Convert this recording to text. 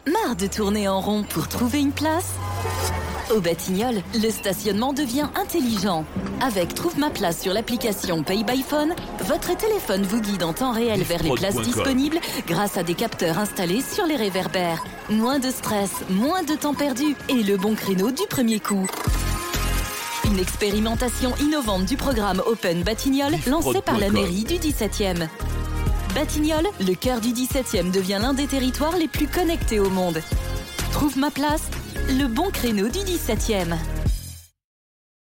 Marre de tourner en rond pour trouver une place? Au Batignolles, le stationnement devient intelligent. Avec Trouve ma place sur l'application Pay by Phone, votre téléphone vous guide en temps réel vers les places disponibles grâce à des capteurs installés sur les réverbères. Moins de stress, moins de temps perdu et le bon créneau du premier coup. Une expérimentation innovante du programme Open Batignolles lancé par la mairie du 17e. Batignolles, le cœur du 17e, devient l'un des territoires les plus connectés au monde. Trouve ma place, le bon créneau du 17e.